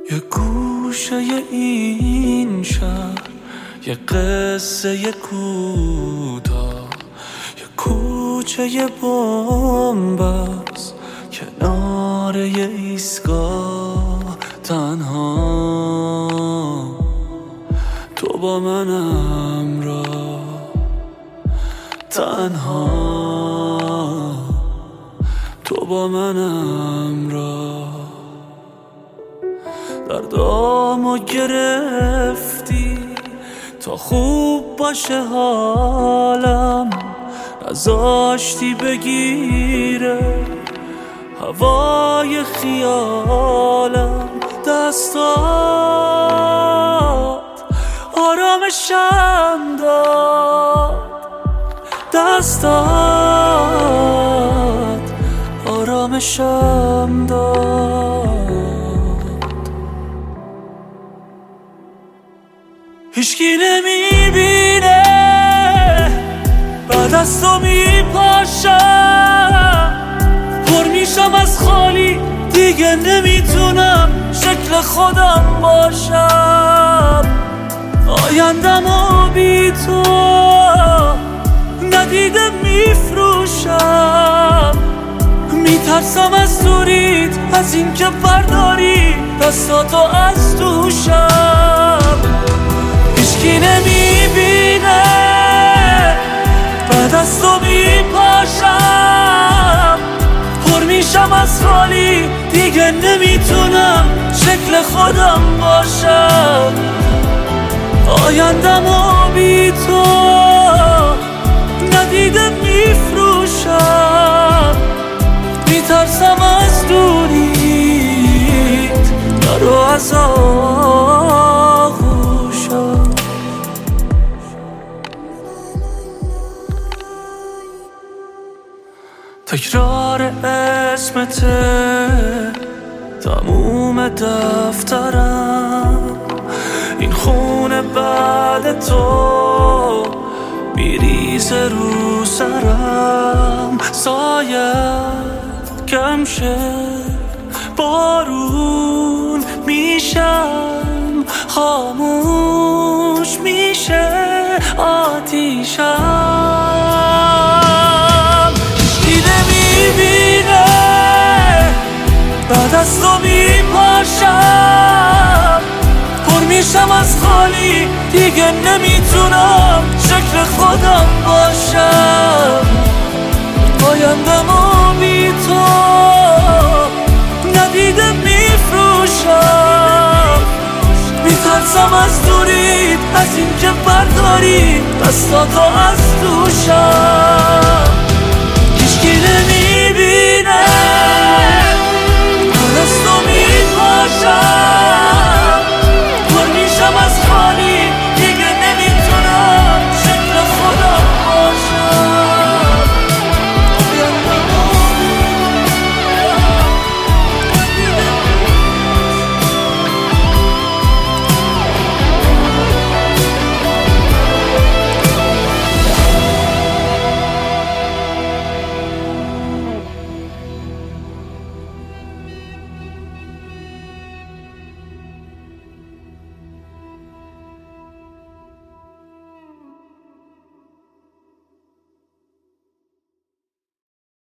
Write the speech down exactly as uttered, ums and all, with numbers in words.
یه گوشه این شهر، یه قصه یه کوتاه، یه کوچه یه بنبست کنار یه ایستگاه. تنها تو با من همراه، تنها تو با من همراه. دردامو گرفتی تا خوب باشه حالم، نذاشتی بگیره هوای خیالم. دستات آرامشم داد، دستات آرامشم داد. هیچکی نمیبینه بعد از تو میپاشم، پر میشم از خالی، دیگه نمیتونم شکل خودم باشم. آیندمو بی تو ندیده میفروشم، میترسم از دوریت، از این که برداری دستاتو از دوشم. هیچکی نمیبینه بعد از تو میپاشم، پر میشم از خالی، دیگه نمیتونم شکل خودم باشم. آیندمو بی تو ندیده میفروشم، میترسم از دوریت، نرو از آغوشم. تکرار اسمته تموم دفترم، این خونه بعد تو میریزه رو سرم. سایت کم شه، بارون میشم، خاموش میشه آتیشم. هیچکی نمیبینه بعد از تو میپاشم، پر میشم از خالی، دیگه نمیتونم شکل خودم باشم. آیندمو بی تو ندیده میفروشم، میترسم از دوریت، از این که برداری دستاتو از دوشم.